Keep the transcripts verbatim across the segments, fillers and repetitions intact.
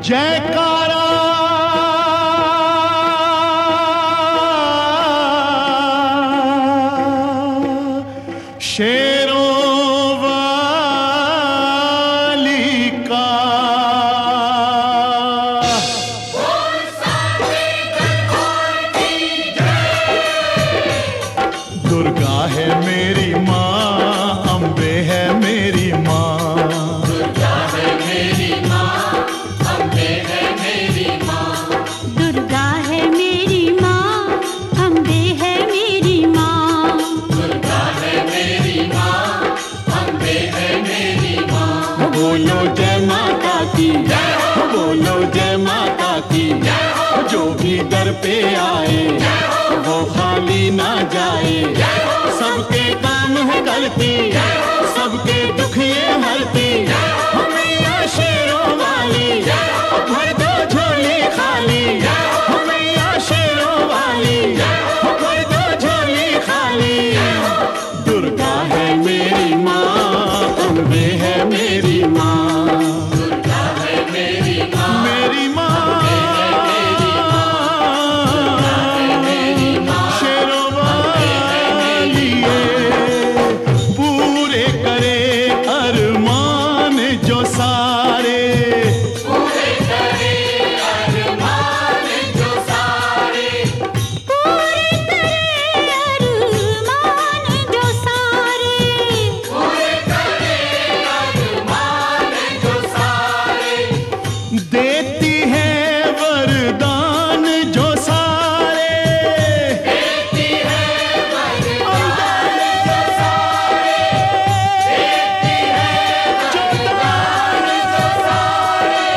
जयकारा शेरों वाली का। दुर्गा है मेरी माँ, अम्बे है मेरी माँ। दुर्गा है मेरी माँ, अम्बे है मेरी माँ। दुर्गा है मेरी माँ, अम्बे है मेरी माँ। दुर्गा है मेरी माँ, अम्बे है मेरी माँ। बोलो जय माता की, बोलो जय माता की। जो भी दर पे आए वो खाली ना जाए। सबके काम है करती, सबके दुख ये हरती। मैया शेरों वाली भर दो झोली खाली। मैया शेरों वाली भर दो झोली खाली। दुर्गा है मेरी माँ, अम्बे है मेरी माँ। दुर्गा है मेरी माँ, मेरी माँ शेरों वाली है। पूरे करे अरमान जो सारे। पूरे करे अरमान जो सारे। पूरे करे अरमान जो सारे। पूरे करे अरमान जो सारे। देती है वरदान जो सारे। देती है वरदान जो सारे। देती है वरदान जो सारे।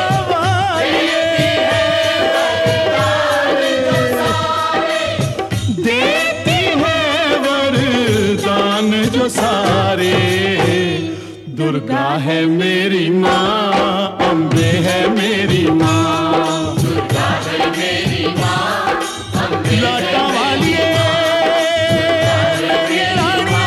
देती है वरदान जो सारे। दुर्गा है मेरी माँ, अम्बे है मेरी माँ। दुर्गा है मेरी माँ, अम्बे है लाटा वाली है मेरी रानी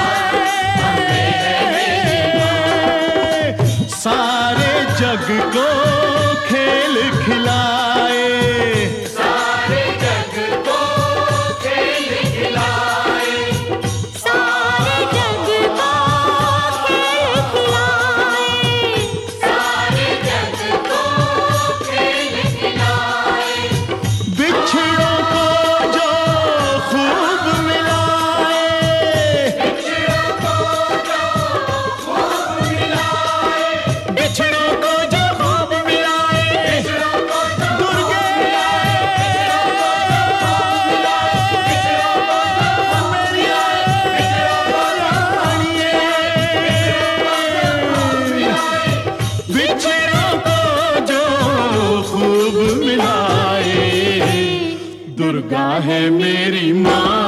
है। सारे जग को खेल खिलाए। सारे जग को खेल खिलाए। सारे जग को खेल खिलाए। सारे जग को खेल खिलाए। बिछड़ों को जो खूब मिलाए। बिछड़ों को जो खूब मिलाए। बिछड़ों को जो खूब मिलाए। बिछड़ों को जो दुर्गे मेरी रानी है। बिछड़ों को जो खूब मिलाए। दुर्गा है मेरी माँ,